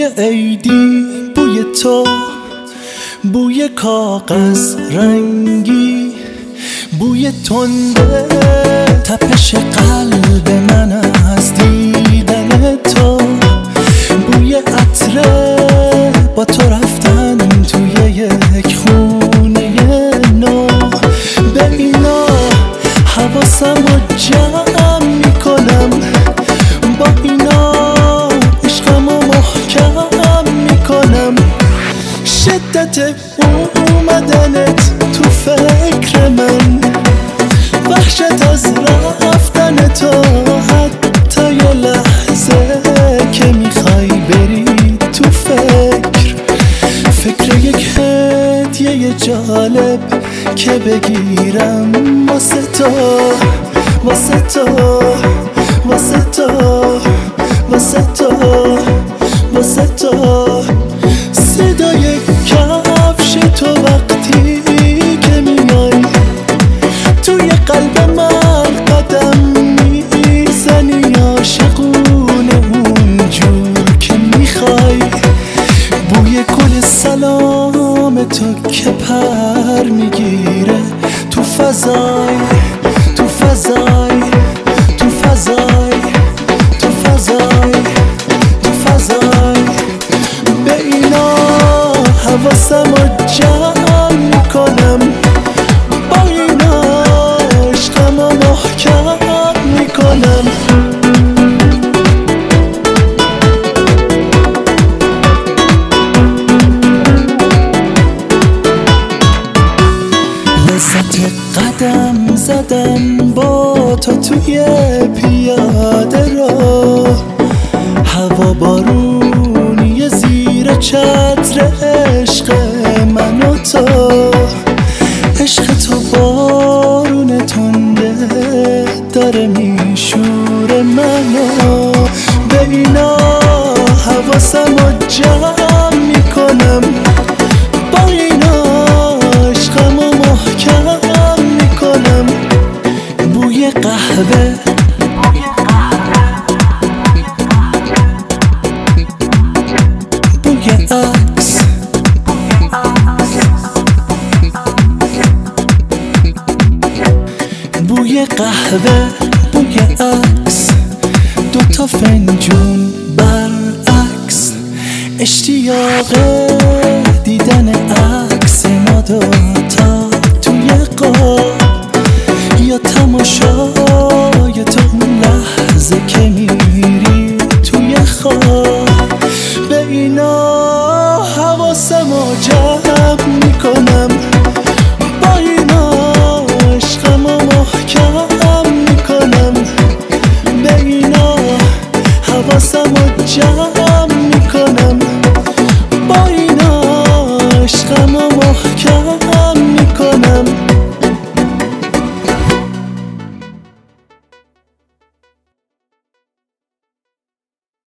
بوی عیدی، بوی تو، بوی کاغذ رنگی، بوی تنده تپش قلب من از دیدن تو، بوی عطره با تو رفتن توی یک خونه نو. به اینا حواسم رو جمع میکنم، با اینا عشقم رو محکم میکنم. شدت اومدنت تو فکر من، وحشت از رفتن تو، حتی یه لحظه که میخوای بری تو فکر یک هدیه جالب که بگیرم واسه تو، واسه تو، واسه تو، واسه تو، واسه تو. صدای کفش تو وقتی که میای توی قلب من قدم میزنی، عاشقونه اونجور که میخوای. بوی گل سلام تو که پر میگیره تو فضای، تو فضای، تو فضای، تو فضای، تو فضای. به اینا حواسم رو جمع میکنم، با اینا عشقم رو محکم میکنم. لذت قدم زدن با تو توی پیاده رو، هوا بارونی زیر چتر عشق من و تو. عشق تو بارون تنده داره میشوره منو. به اینا حواسم رو جمع میکنم، با اینا عشقم رو محکم میکنم. بوی قهوه، بوی عکس، بوی قهوه، بوی عکس، دوتا فنجون برعکس. اشتیاق دیدن عکس ما دوتا توی قاب، یا تماشای تو اون لحظه که میری توی خواب. به اینا حواسم رو جمع میکنم، با اینا عشقم رو محکم میکنم. به اینا حواسم رو جمع میکنم، با اینا عشقم رو محکم میکنم.